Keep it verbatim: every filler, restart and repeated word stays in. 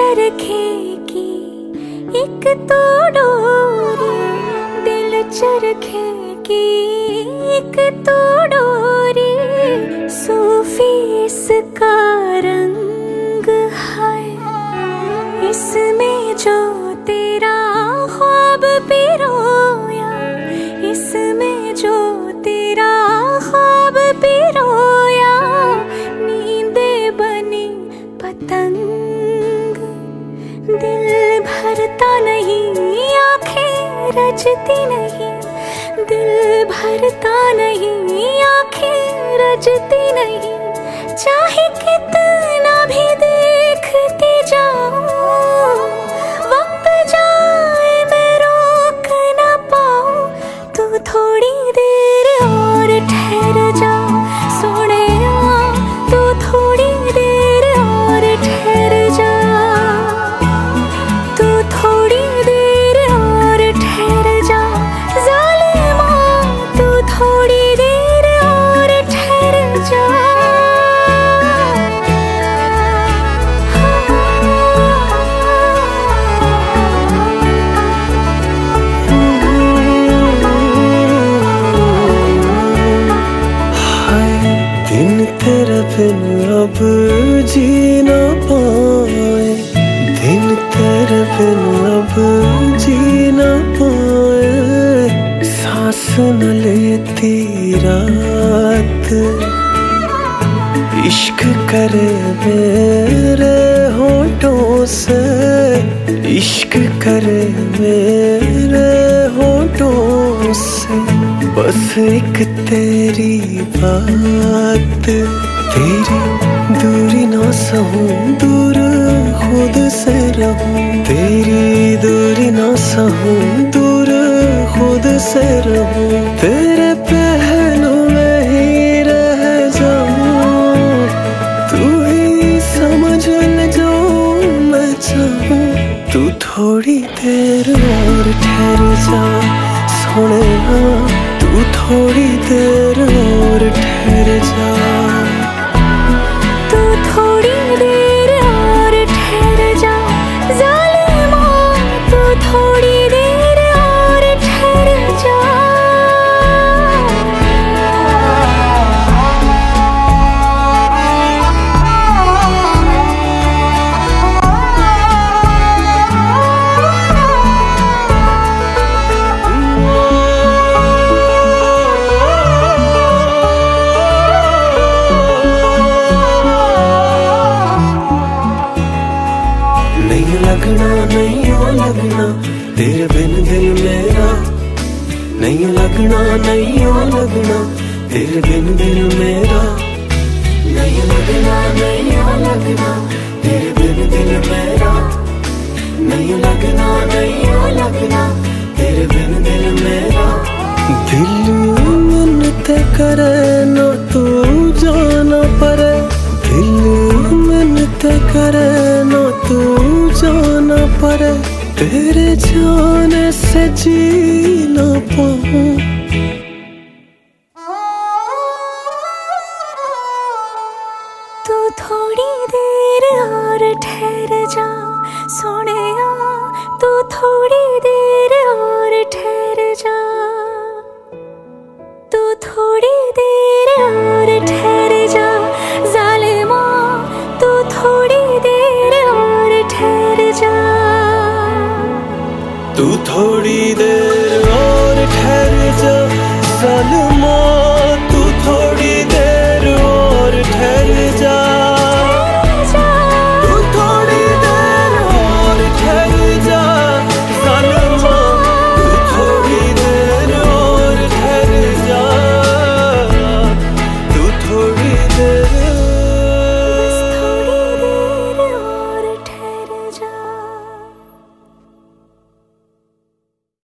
चरखेगी एक तो डोरी, दिल चरखेगी एक तो डोरी। सूफी इसका रंग है, इसमें जो तेरा ख्वाब पिरोया, इसमें जो तेरा ख्वाब पिरोया। नींदे बनी पतंग, दिल भरता नहीं, आंखें रजती नहीं, दिल भरता नहीं, आंखें रजती नहीं। चाहे कितना भी देखती जाऊं, वक्त जाए मैं रोक ना पाऊं। तू थोड़ी देर और ठहर जा सोनिया, तू थोड़ी देर और ठहर जा, तू थोड़ी देर और ठहर जा ज़ालिमा, तू थोड़ी देर और ठहर जा। दिन तेरे बिन अब जी ना पाए, दिन तेरे बिन अब जी ना पाए। सांस न लेती रात, इश्क करे मेरे होठों से, इश्क करे मेरे होठों से। बस एक तेरी बात, तेरी दूरी ना सहूं, दूर खुद से रहूं। तेरी दूरी ना सहूं, दूर खुद से रहूं। तेरे पहलू में ही रह जाऊं, तू ही समझ ले जो मैं चाहूं। तू थोड़ी देर और ठहर जा सोनिया, तू थोड़ी देर और ठहर जा, तू थोड़ी देर और ठहर जा ज़ालिमा, तू थोड़ी देर और ठहर जा। नहीं लगना नहीं ओ लगना तेरे बिन दिल मेरा, नहीं लगना नहीं ओ लगना तेरे बिन दिल मेरा। नहीं लगना नहीं ओ लगना तेरे बिन दिल मेरा, नहीं लगना नहीं ओ लगना तेरे बिन दिल मेरा। दिल मिन्नते करे ना तू जाना परे, दिल मिन्नते करे ना तू जाना पड़े। तेरे जाने से जी ना पाऊं, तू थोड़ी देर और ठहर जा सोनिया, तू थोड़ी देर और ठहर जा, तू थोड़ी देर और ठहर जा ज़ालिमा, तू थोड़ी देर और ठहर जा, तू थोड़ी देर और